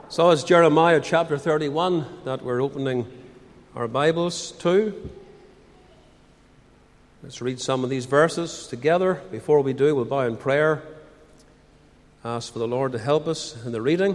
So it's Jeremiah chapter 31 that we're opening our Bibles to. Let's read some of these verses together. Before we do, we'll bow in prayer. Ask for the Lord to help us in the reading.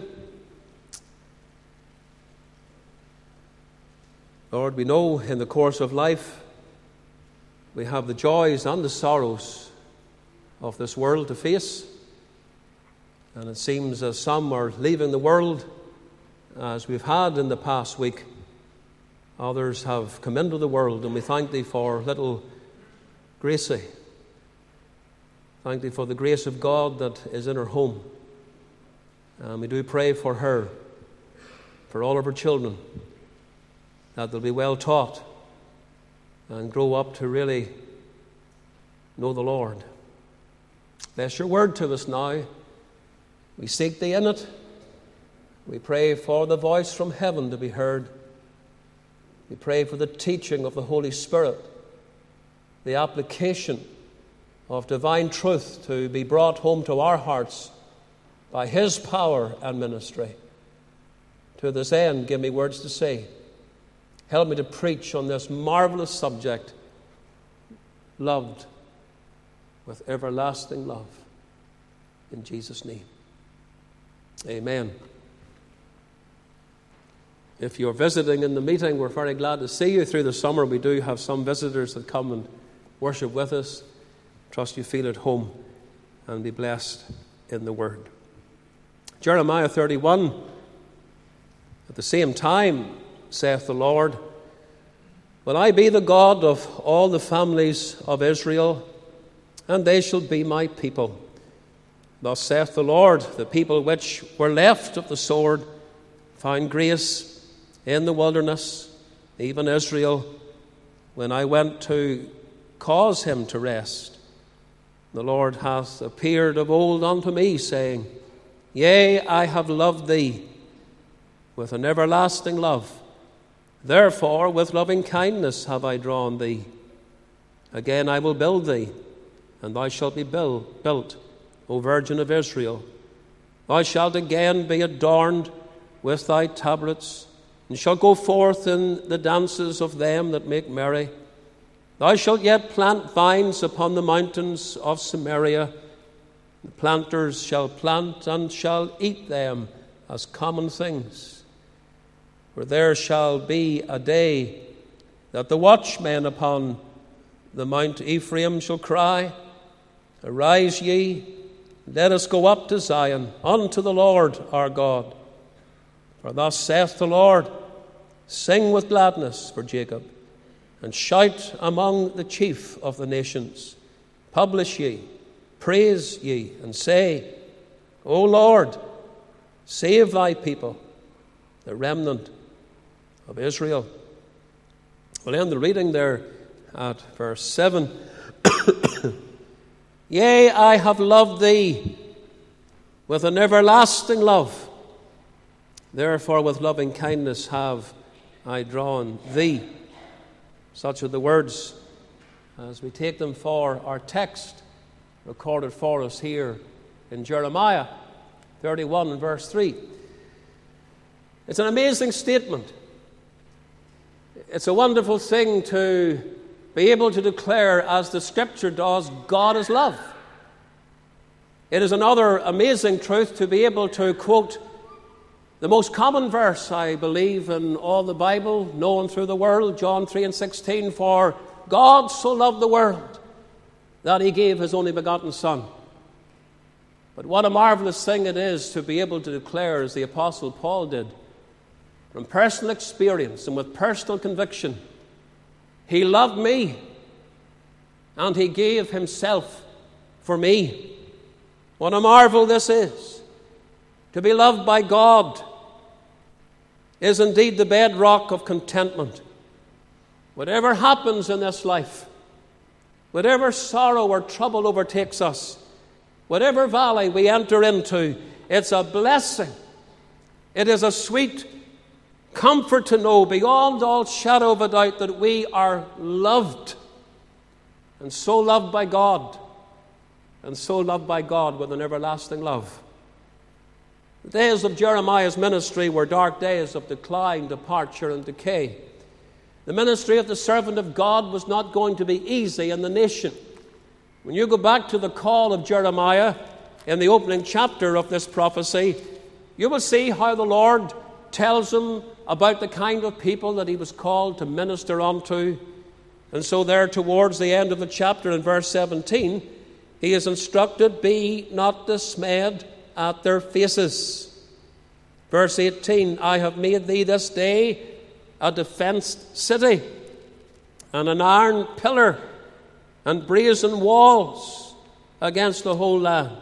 Lord, we know in the course of life we have the joys and the sorrows of this world to face. And it seems as some are leaving the world, as we've had in the past week, others have come into the world, and we thank Thee for little Gracie. Thank Thee for the grace of God that is in her home. And we do pray for her, for all of her children, that they'll be well taught and grow up to really know the Lord. Bless Your word to us now. We seek Thee in it. We pray for the voice from heaven to be heard. We pray for the teaching of the Holy Spirit, the application of divine truth to be brought home to our hearts by His power and ministry. To this end, give me words to say. Help me to preach on this marvelous subject, loved with everlasting love. In Jesus' name, amen. If you're visiting in the meeting, we're very glad to see you. Through the summer, we do have some visitors that come and worship with us. Trust you feel at home and be blessed in the Word. Jeremiah 31. At the same time, saith the Lord, will I be the God of all the families of Israel, and they shall be my people. Thus saith the Lord, the people which were left of the sword found grace in the wilderness, even Israel, when I went to cause him to rest. The Lord hath appeared of old unto me, saying, Yea, I have loved thee with an everlasting love. Therefore, with loving kindness have I drawn thee. Again I will build thee, and thou shalt be built, O Virgin of Israel. Thou shalt again be adorned with thy tabrets, and shalt go forth in the dances of them that make merry. Thou shalt yet plant vines upon the mountains of Samaria. The planters shall plant and shall eat them as common things. For there shall be a day that the watchmen upon the Mount Ephraim shall cry, Arise ye, let us go up to Zion, unto the Lord our God. For thus saith the Lord, Sing with gladness for Jacob, and shout among the chief of the nations. Publish ye, praise ye, and say, O Lord, save thy people, the remnant of Israel. We'll end the reading there at verse 7. Yea, I have loved thee with an everlasting love. Therefore, with loving kindness have I drawn thee. Such are the words as we take them for our text recorded for us here in Jeremiah 31 and verse 3. It's an amazing statement. It's a wonderful thing to be able to declare, as the Scripture does, God is love. It is another amazing truth to be able to quote the most common verse, I believe, in all the Bible, known through the world, John 3 and 16, for God so loved the world that He gave His only begotten Son. But what a marvelous thing it is to be able to declare, as the Apostle Paul did, from personal experience and with personal conviction, He loved me and He gave Himself for me. What a marvel this is. To be loved by God is indeed the bedrock of contentment. Whatever happens in this life, whatever sorrow or trouble overtakes us, whatever valley we enter into, it's a blessing. It is a sweet comfort to know beyond all shadow of a doubt that we are loved, and so loved by God, and so loved by God with an everlasting love. The days of Jeremiah's ministry were dark days of decline, departure, and decay. The ministry of the servant of God was not going to be easy in the nation. When you go back to the call of Jeremiah in the opening chapter of this prophecy, you will see how the Lord tells him about the kind of people that he was called to minister unto. And so there towards the end of the chapter in verse 17, he is instructed, "Be not dismayed at their faces." Verse 18, "I have made thee this day a defenced city, and an iron pillar, and brazen walls against the whole land."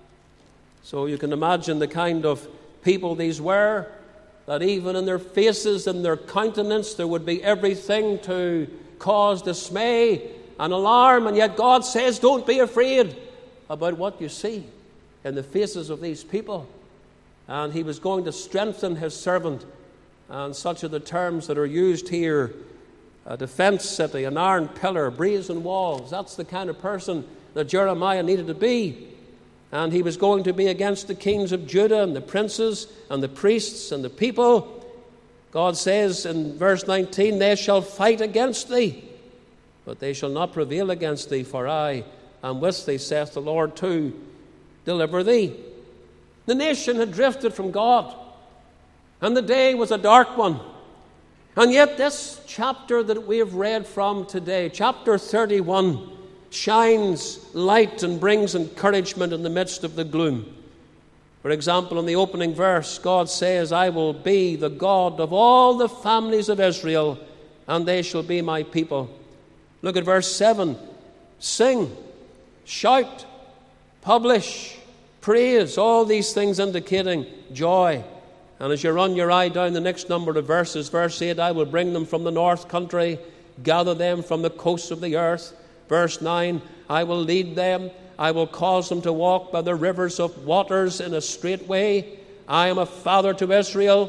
So you can imagine the kind of people these were, that even in their faces and their countenance there would be everything to cause dismay and alarm. And yet God says, don't be afraid about what you see in the faces of these people. And he was going to strengthen his servant. And such are the terms that are used here: a defense city, an iron pillar, brazen walls. That's the kind of person that Jeremiah needed to be. And he was going to be against the kings of Judah and the princes and the priests and the people. God says in verse 19, "They shall fight against thee, but they shall not prevail against thee, for I am with thee, saith the Lord, to deliver thee." The nation had drifted from God, and the day was a dark one. And yet this chapter that we have read from today, chapter 31, shines light and brings encouragement in the midst of the gloom. For example, in the opening verse, God says, "I will be the God of all the families of Israel, and they shall be my people." Look at verse 7. Sing, shout, publish, praise, all these things indicating joy. And as you run your eye down the next number of verses, verse 8, "I will bring them from the north country, gather them from the coasts of the earth." Verse 9, "I will lead them, I will cause them to walk by the rivers of waters in a straight way. I am a father to Israel."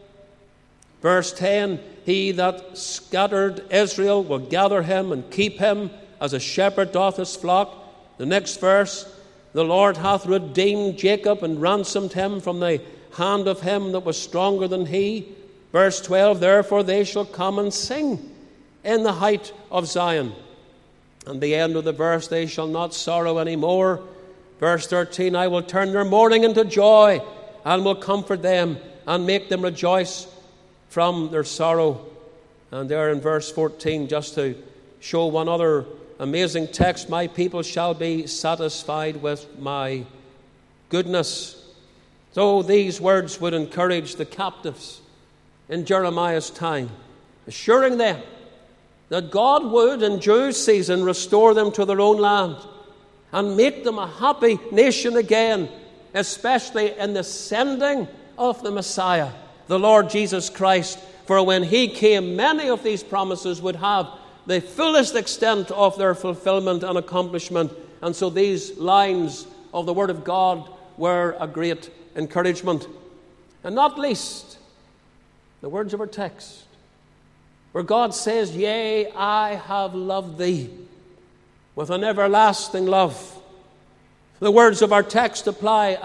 Verse 10, "He that scattered Israel will gather him and keep him as a shepherd doth his flock." The next verse, "The Lord hath redeemed Jacob and ransomed him from the hand of him that was stronger than he." Verse 12, "Therefore they shall come and sing in the height of Zion." And the end of the verse, "They shall not sorrow any more." Verse 13, "I will turn their mourning into joy, and will comfort them, and make them rejoice from their sorrow." And there in verse 14, just to show one other amazing text, "My people shall be satisfied with my goodness." So these words would encourage the captives in Jeremiah's time, assuring them that God would, in due season, restore them to their own land and make them a happy nation again, especially in the sending of the Messiah, the Lord Jesus Christ. For when he came, many of these promises would have the fullest extent of their fulfillment and accomplishment. And so these lines of the Word of God were a great encouragement. And not least, the words of our text, where God says, "Yea, I have loved thee with an everlasting love." The words of our text apply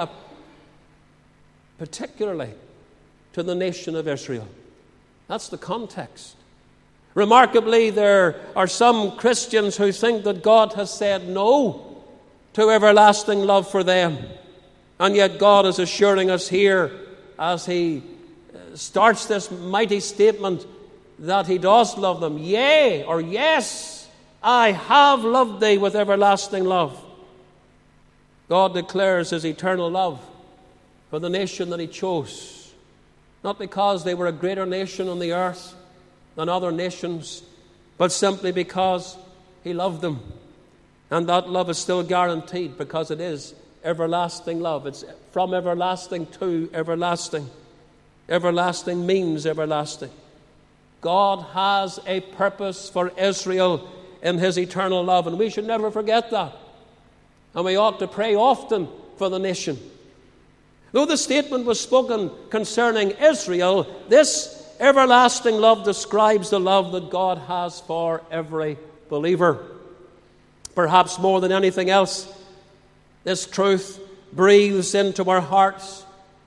particularly to the nation of Israel. That's the context. Remarkably, there are some Christians who think that God has said no to everlasting love for them. And yet God is assuring us here, as he starts this mighty statement, that he does love them. "Yea," or "Yes, I have loved thee with everlasting love." God declares his eternal love for the nation that he chose, not because they were a greater nation on the earth than other nations, but simply because he loved them. And that love is still guaranteed because it is everlasting love. It's from everlasting to everlasting. Everlasting means everlasting. God has a purpose for Israel in his eternal love, and we should never forget that. And we ought to pray often for the nation. Though the statement was spoken concerning Israel, this everlasting love describes the love that God has for every believer. Perhaps more than anything else, this truth breathes into our hearts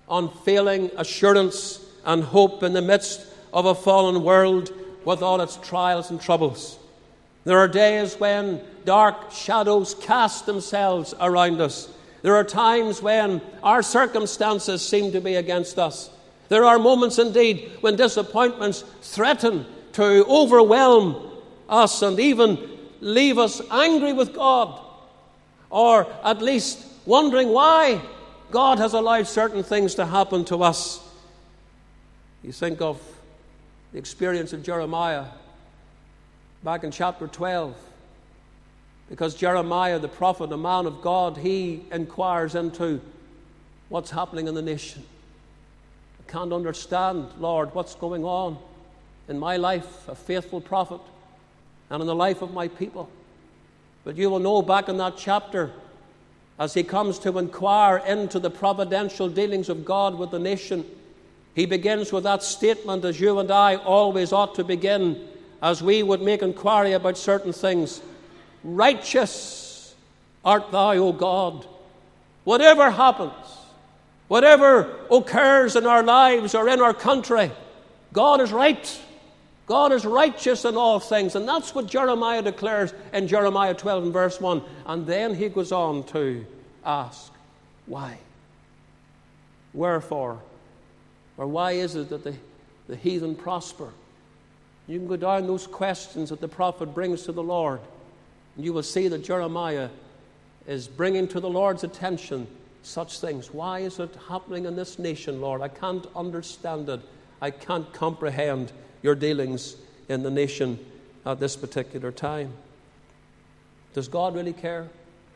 unfailing assurance and hope in the midst of a fallen world with all its trials and troubles. There are days when dark shadows cast themselves around us. There are times when our circumstances seem to be against us. There are moments indeed when disappointments threaten to overwhelm us and even leave us angry with God, or at least wondering why God has allowed certain things to happen to us. You think of the experience of Jeremiah back in chapter 12. Because Jeremiah, the prophet, a man of God, he inquires into what's happening in the nation. I can't understand, Lord, what's going on in my life, a faithful prophet, and in the life of my people. But you will know back in that chapter, as he comes to inquire into the providential dealings of God with the nation, he begins with that statement, as you and I always ought to begin as we would make inquiry about certain things. Righteous art thou, O God. Whatever happens, whatever occurs in our lives or in our country, God is right. God is righteous in all things. And that's what Jeremiah declares in Jeremiah 12 and verse 1. And then he goes on to ask, why? Wherefore? Or why is it that the heathen prosper? You can go down those questions that the prophet brings to the Lord, and you will see that Jeremiah is bringing to the Lord's attention such things. Why is it happening in this nation, Lord? I can't understand it. I can't comprehend your dealings in the nation at this particular time. Does God really care?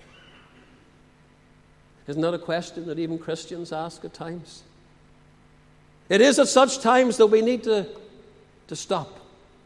Isn't that a question that even Christians ask at times? It is at such times that we need to stop.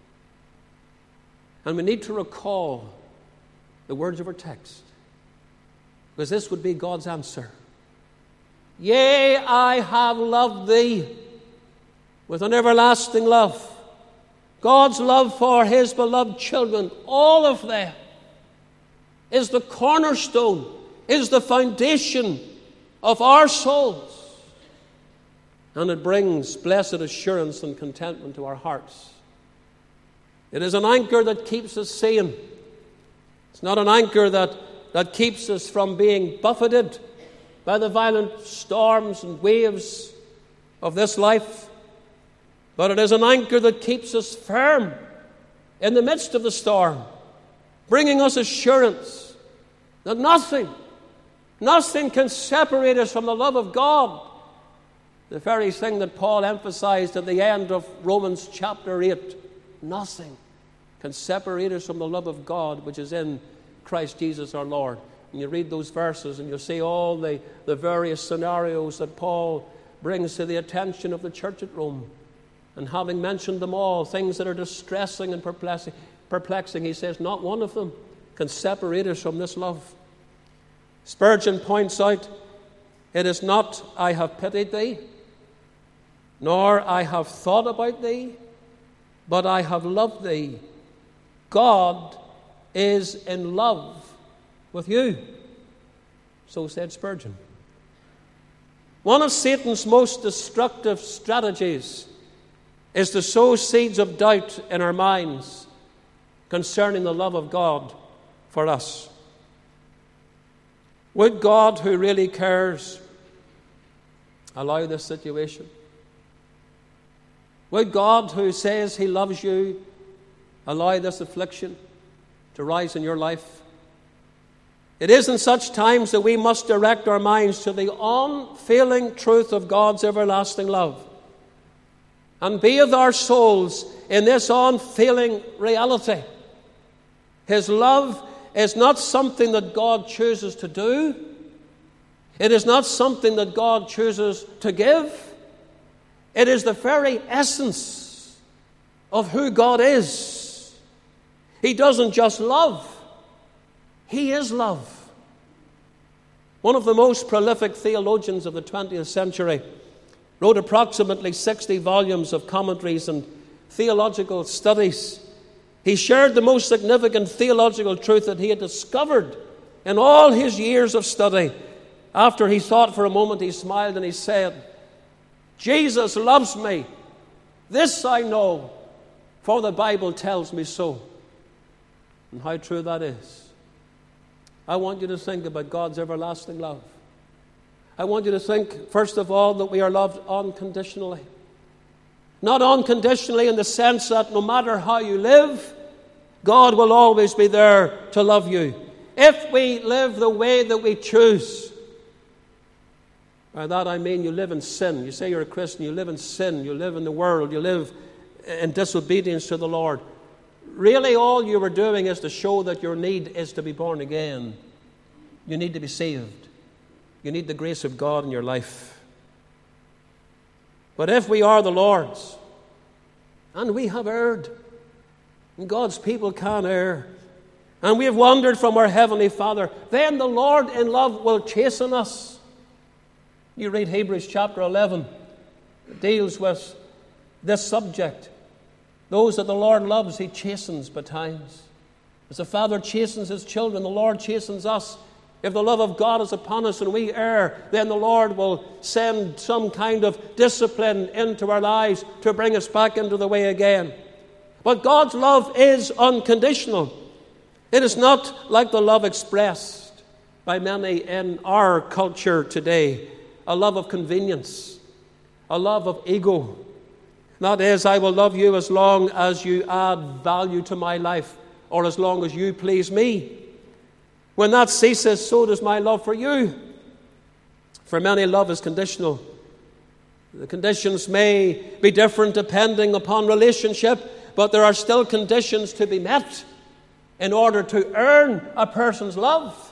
And we need to recall the words of our text, because this would be God's answer. Yea, I have loved thee with an everlasting love. God's love for his beloved children, all of them, is the cornerstone, is the foundation of our souls. And it brings blessed assurance and contentment to our hearts. It is an anchor that keeps us sane. It's not an anchor that keeps us from being buffeted by the violent storms and waves of this life. But it is an anchor that keeps us firm in the midst of the storm, bringing us assurance that nothing can separate us from the love of God. The very thing that Paul emphasized at the end of Romans chapter 8. Nothing can separate us from the love of God which is in Christ Jesus our Lord. And you read those verses and you see all the various scenarios that Paul brings to the attention of the church at Rome. And having mentioned them all, things that are distressing and perplexing, he says, not one of them can separate us from this love. Spurgeon points out, it is not I have pitied thee, nor I have thought about thee, but I have loved thee. God is in love with you. So said Spurgeon. One of Satan's most destructive strategies is to sow seeds of doubt in our minds concerning the love of God for us. Would God, who really cares, allow this situation? Would God, who says he loves you, allow this affliction to rise in your life? It is in such times that we must direct our minds to the unfailing truth of God's everlasting love, and bathe our souls in this unfailing reality. His love is not something that God chooses to do. It is not something that God chooses to give. It is the very essence of who God is. He doesn't just love. He is love. One of the most prolific theologians of the 20th century wrote approximately 60 volumes of commentaries and theological studies. He shared the most significant theological truth that he had discovered in all his years of study. After he thought for a moment, he smiled and he said, Jesus loves me. This I know, for the Bible tells me so. And how true that is. I want you to think about God's everlasting love. I want you to think, first of all, that we are loved unconditionally. Not unconditionally in the sense that no matter how you live, God will always be there to love you. If we live the way that we choose, by that I mean you live in sin. You say you're a Christian, you live in sin, you live in the world, you live in disobedience to the Lord. Really all you are doing is to show that your need is to be born again. You need to be saved. You need the grace of God in your life. But if we are the Lord's, and we have erred, and God's people can err, and we have wandered from our Heavenly Father, then the Lord in love will chasten us. You read Hebrews chapter 11. It deals with this subject. Those that the Lord loves, He chastens betimes. As a father chastens his children, the Lord chastens us. If the love of God is upon us and we err, then the Lord will send some kind of discipline into our lives to bring us back into the way again. But God's love is unconditional. It is not like the love expressed by many in our culture today. A love of convenience, a love of ego. That is, I will love you as long as you add value to my life, or as long as you please me. When that ceases, so does my love for you. For many, love is conditional. The conditions may be different depending upon relationship, but there are still conditions to be met in order to earn a person's love.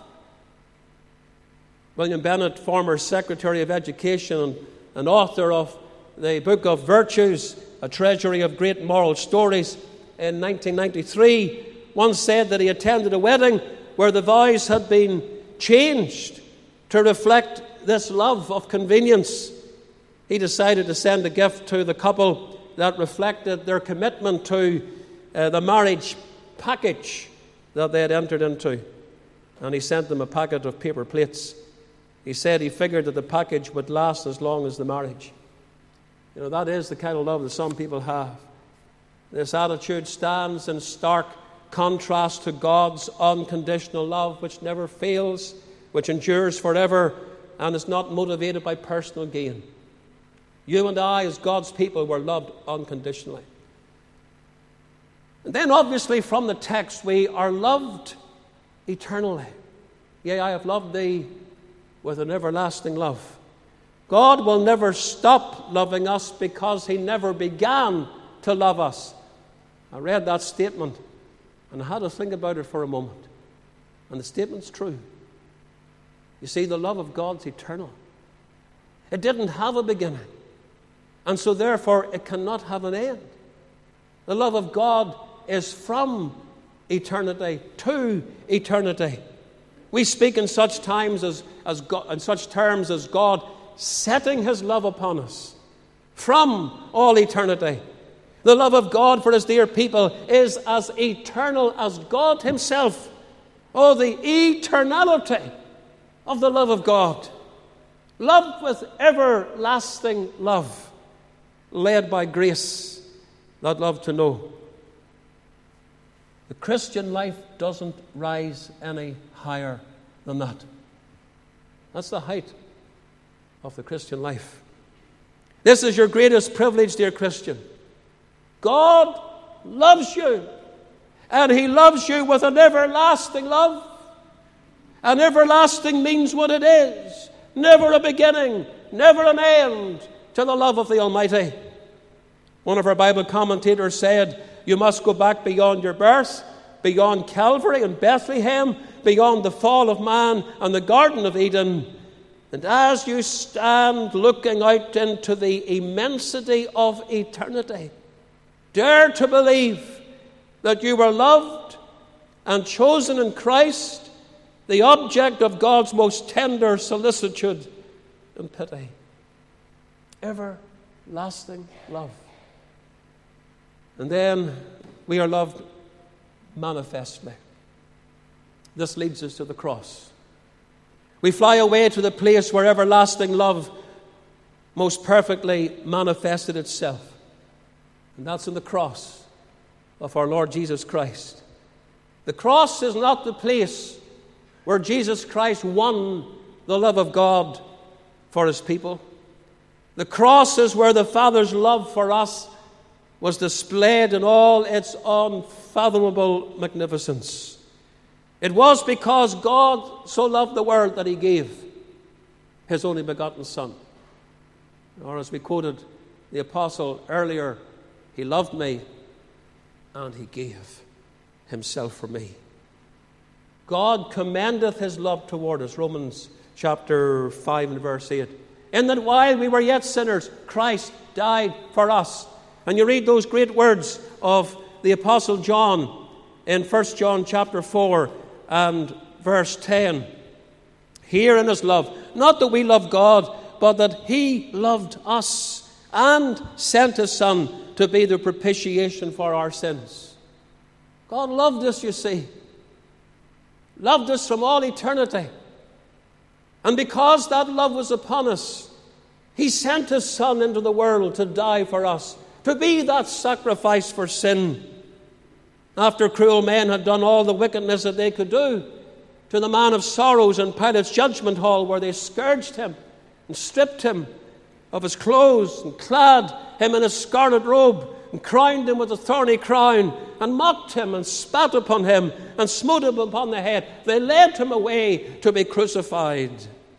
William Bennett, former Secretary of Education and author of the Book of Virtues, a treasury of great moral stories, in 1993, once said that he attended a wedding where the vows had been changed to reflect this love of convenience. He decided to send a gift to the couple that reflected their commitment to the marriage package that they had entered into. And he sent them a packet of paper plates. He said he figured that the package would last as long as the marriage. You know, that is the kind of love that some people have. This attitude stands in stark contrast to God's unconditional love, which never fails, which endures forever, and is not motivated by personal gain. You and I, as God's people, were loved unconditionally. And then, obviously, from the text, we are loved eternally. Yea, I have loved thee with an everlasting love. God will never stop loving us because He never began to love us. I read that statement and I had to think about it for a moment. And the statement's true. You see, the love of God's eternal. It didn't have a beginning. And so therefore it cannot have an end. The love of God is from eternity to eternity. We speak in such times as God, in such terms as God setting His love upon us from all eternity. The love of God for His dear people is as eternal as God Himself. Oh, the eternality of the love of God. Loved with everlasting love, led by grace that love to know. The Christian life doesn't rise any higher than that. That's the height of the Christian life. This is your greatest privilege, dear Christian. God loves you, and He loves you with an everlasting love. And everlasting means what it is. Never a beginning, never an end to the love of the Almighty. One of our Bible commentators said, you must go back beyond your birth, beyond Calvary and Bethlehem, beyond the fall of man and the Garden of Eden. And as you stand looking out into the immensity of eternity, dare to believe that you were loved and chosen in Christ, the object of God's most tender solicitude and pity. Everlasting love. And then we are loved manifestly. This leads us to the cross. We fly away to the place where everlasting love most perfectly manifested itself. And that's in the cross of our Lord Jesus Christ. The cross is not the place where Jesus Christ won the love of God for his people. The cross is where the Father's love for us was displayed in all its unfathomable magnificence. It was because God so loved the world that he gave his only begotten Son. Or as we quoted the apostle earlier, he loved me and he gave himself for me. God commendeth his love toward us, Romans chapter 5 and verse 8. In that while we were yet sinners, Christ died for us. And you read those great words of the apostle John in 1 John chapter 4 and verse 10. Herein is love, not that we love God, but that he loved us and sent his Son to be the propitiation for our sins. God loved us, you see. Loved us from all eternity. And because that love was upon us, he sent his Son into the world to die for us, to be that sacrifice for sin. After cruel men had done all the wickedness that they could do, to the man of sorrows in Pilate's judgment hall, where they scourged him and stripped him of his clothes and clad him in a scarlet robe and crowned him with a thorny crown and mocked him and spat upon him and smote him upon the head. They led him away to be crucified.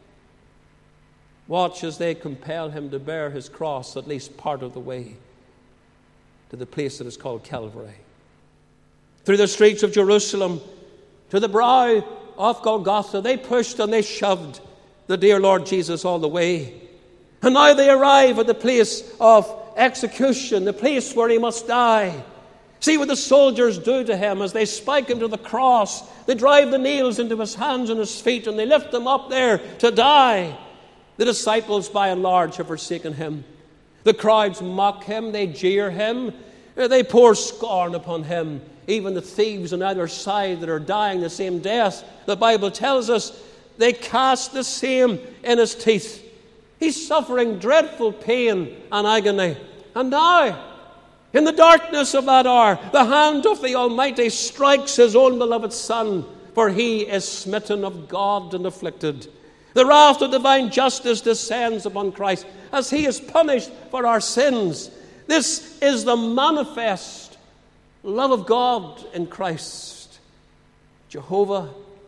Watch as they compel him to bear his cross at least part of the way to the place that is called Calvary. Through the streets of Jerusalem to the brow of Golgotha, they pushed and they shoved the dear Lord Jesus all the way. And now they arrive at the place of execution, the place where he must die. See what the soldiers do to him as they spike him to the cross. They drive the nails into his hands and his feet, and they lift him up there to die. The disciples, by and large, have forsaken him. The crowds mock him, they jeer him, they pour scorn upon him. Even the thieves on either side that are dying the same death, the Bible tells us, they cast the same in his teeth. He's suffering dreadful pain and agony. And now, in the darkness of that hour, the hand of the Almighty strikes his own beloved Son, for he is smitten of God and afflicted. The wrath of divine justice descends upon Christ as he is punished for our sins. This is the manifest love of God in Christ. Jehovah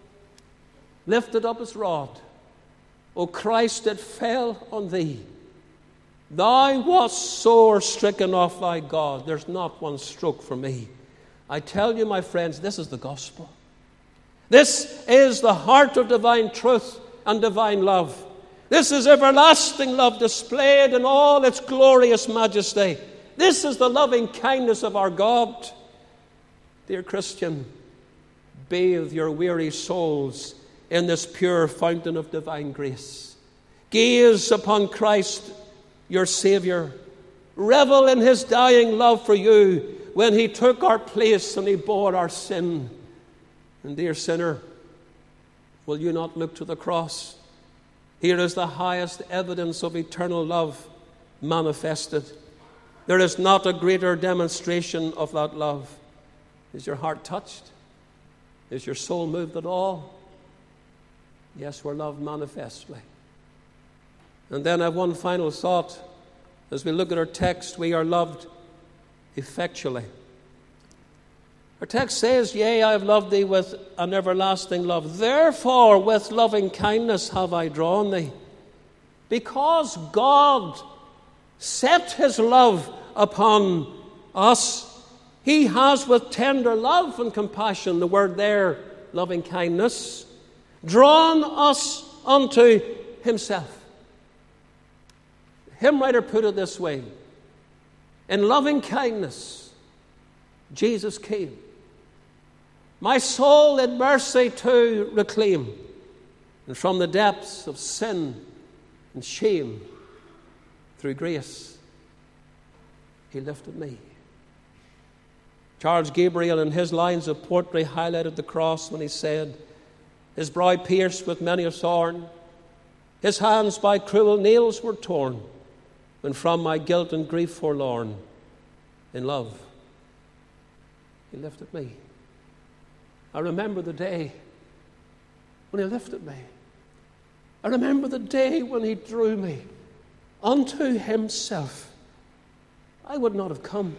lifted up his rod. O Christ, it fell on thee. Thou wast sore stricken of thy God. There's not one stroke for me. I tell you, my friends, this is the gospel. This is the heart of divine truth and divine love. This is everlasting love displayed in all its glorious majesty. This is the loving kindness of our God. Dear Christian, bathe your weary souls in this pure fountain of divine grace. Gaze upon Christ, your Savior. Revel in his dying love for you when he took our place and he bore our sin. And dear sinner, will you not look to the cross? Here is the highest evidence of eternal love manifested. There is not a greater demonstration of that love. Is your heart touched? Is your soul moved at all? Yes, we're loved manifestly. And then I have one final thought. As we look at our text, we are loved effectually. Our text says, Yea, I have loved thee with an everlasting love. Therefore, with loving kindness have I drawn thee. Because God set his love upon us, he has with tender love and compassion, the word there, loving kindness, drawn us unto himself. The hymn writer put it this way: in loving kindness, Jesus came, my soul in mercy to reclaim, and from the depths of sin and shame, through grace, he lifted me. Charles Gabriel, in his lines of poetry, highlighted the cross when he said, his brow pierced with many a thorn, his hands by cruel nails were torn, when from my guilt and grief forlorn, in love, he lifted me. I remember the day when he lifted me. I remember the day when he drew me unto himself. I would not have come.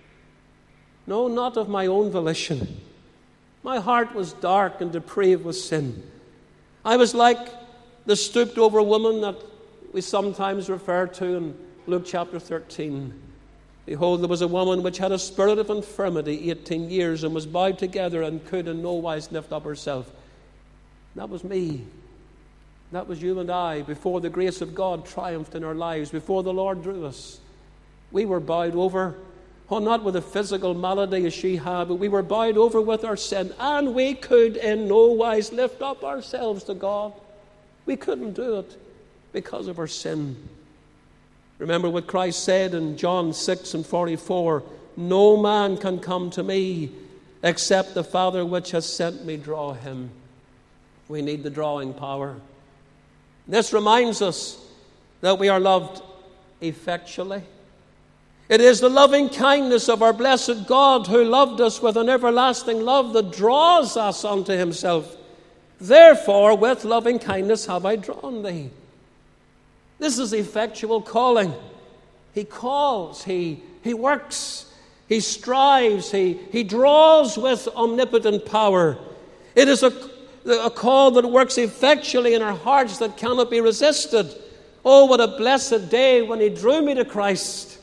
No, not of my own volition. My heart was dark and depraved with sin. I was like the stooped-over woman that we sometimes refer to in Luke chapter 13. Behold, there was a woman which had a spirit of infirmity 18 years and was bowed together and could in no wise lift up herself. That was me. That was you and I before the grace of God triumphed in our lives, before the Lord drew us. We were bowed over, not with a physical malady as she had, but we were bowed over with our sin, and we could in no wise lift up ourselves to God. We couldn't do it because of our sin. Remember what Christ said in John 6:44, no man can come to me except the Father which has sent me draw him. We need the drawing power. This reminds us that we are loved effectually. It is the loving kindness of our blessed God who loved us with an everlasting love that draws us unto himself. Therefore, with loving kindness have I drawn thee. This is effectual calling. He calls, he works, he strives, he draws with omnipotent power. It is a call that works effectually in our hearts that cannot be resisted. Oh, what a blessed day when he drew me to Christ.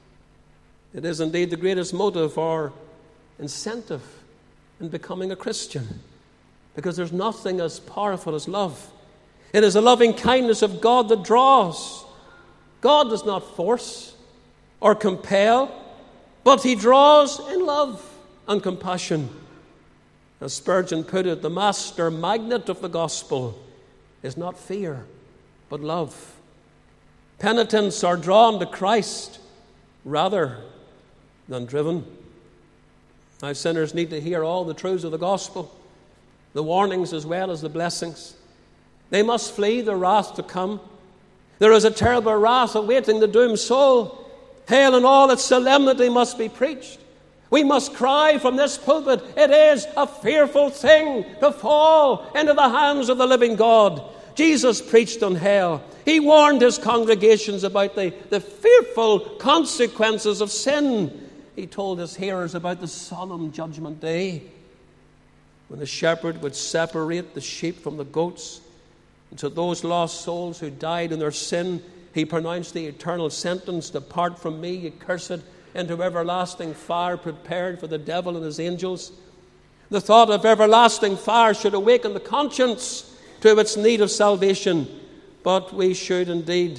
It is indeed the greatest motive or incentive in becoming a Christian, because there's nothing as powerful as love. It is a loving kindness of God that draws. God does not force or compel, but he draws in love and compassion. As Spurgeon put it, the master magnet of the gospel is not fear, but love. Penitents are drawn to Christ rather than driven. Now, sinners need to hear all the truths of the gospel, the warnings as well as the blessings. They must flee the wrath to come. There is a terrible wrath awaiting the doomed soul. Hell in all its solemnity must be preached. We must cry from this pulpit, it is a fearful thing to fall into the hands of the living God. Jesus preached on hell. He warned his congregations about the fearful consequences of sin. He told his hearers about the solemn judgment day, when the shepherd would separate the sheep from the goats. And to those lost souls who died in their sin, he pronounced the eternal sentence, depart from me, ye cursed, into everlasting fire prepared for the devil and his angels. The thought of everlasting fire should awaken the conscience to its need of salvation. But we should indeed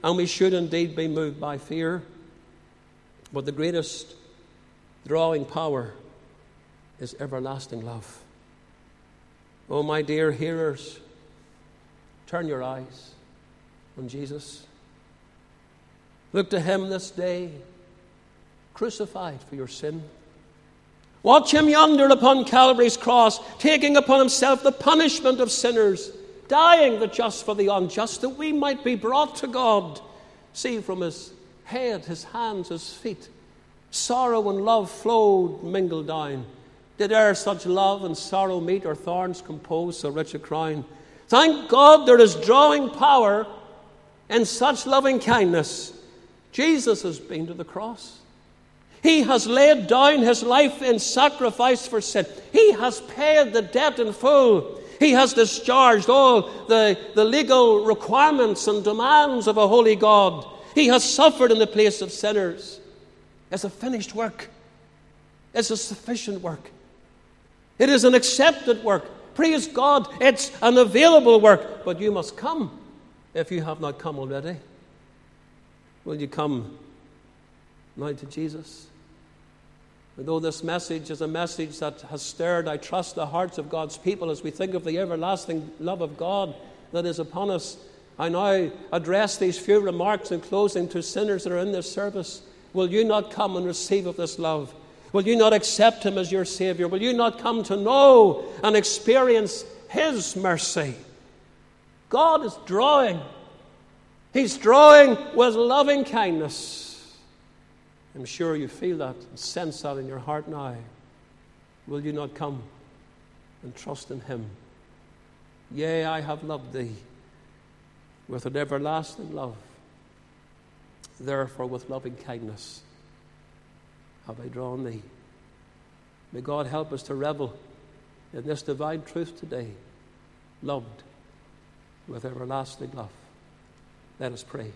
be moved by fear. But the greatest drawing power is everlasting love. Oh, my dear hearers, turn your eyes on Jesus. Look to him this day, crucified for your sin. Watch him yonder upon Calvary's cross, taking upon himself the punishment of sinners, dying the just for the unjust, that we might be brought to God. See, from his head, his hands, his feet, sorrow and love flowed, mingled down. Did e'er such love and sorrow meet, or thorns compose so rich a crown? Thank God there is drawing power in such loving kindness. Jesus has been to the cross. He has laid down his life in sacrifice for sin. He has paid the debt in full. He has discharged all the legal requirements and demands of a holy God. He has suffered in the place of sinners. It's a finished work. It's a sufficient work. It is an accepted work. Praise God, it's an available work. But you must come if you have not come already. Will you come now to Jesus? Although this message is a message that has stirred, I trust, the hearts of God's people as we think of the everlasting love of God that is upon us, I now address these few remarks in closing to sinners that are in this service. Will you not come and receive of this love? Will you not accept him as your Savior? Will you not come to know and experience his mercy? God is drawing. He's drawing with loving kindness. I'm sure you feel that and sense that in your heart now. Will you not come and trust in Him? Yea, I have loved thee with an everlasting love. Therefore, with loving kindness have I drawn thee. May God help us to revel in this divine truth today. Loved with everlasting love. Let us pray.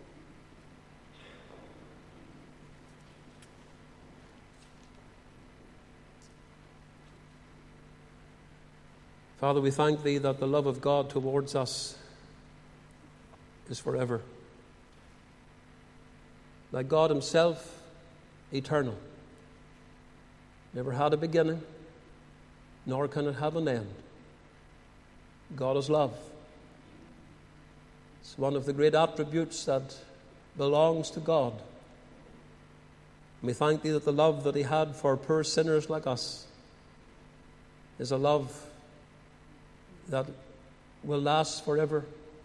Father, we thank Thee that the love of God towards us is forever. That God Himself, eternal, never had a beginning, nor can it have an end. God is love. It's one of the great attributes that belongs to God. And we thank Thee that the love that He had for poor sinners like us is a love that will last forever.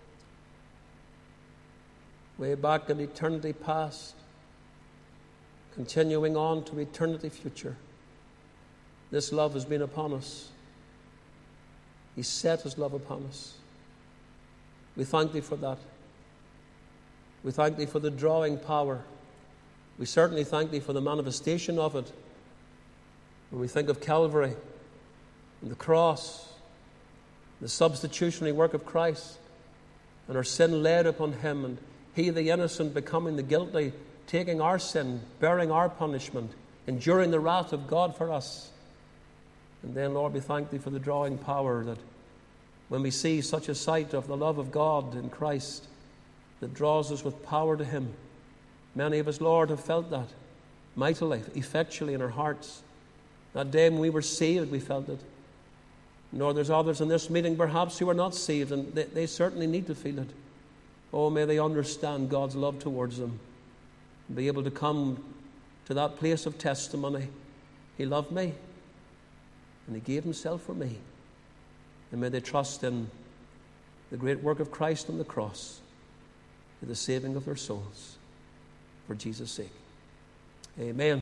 Way back in eternity past, continuing on to eternity future, this love has been upon us. He set His love upon us. We thank Thee for that. We thank Thee for the drawing power. We certainly thank Thee for the manifestation of it. When we think of Calvary and the cross, the substitutionary work of Christ, and our sin laid upon Him, and He, the innocent, becoming the guilty, taking our sin, bearing our punishment, enduring the wrath of God for us. And then, Lord, we thank Thee for the drawing power that when we see such a sight of the love of God in Christ that draws us with power to Him. Many of us, Lord, have felt that mightily, effectually in our hearts. That day when we were saved, we felt it. Nor there's others in this meeting perhaps who are not saved, and they certainly need to feel it. Oh, may they understand God's love towards them and be able to come to that place of testimony. He loved me, and He gave Himself for me. And may they trust in the great work of Christ on the cross to the saving of their souls. For Jesus' sake. Amen.